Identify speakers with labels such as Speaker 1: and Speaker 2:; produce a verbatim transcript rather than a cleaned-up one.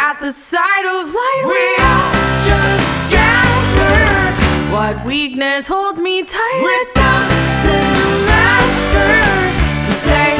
Speaker 1: at the sight of light, we all just scatter. What weakness holds me tight? It doesn't matter. You say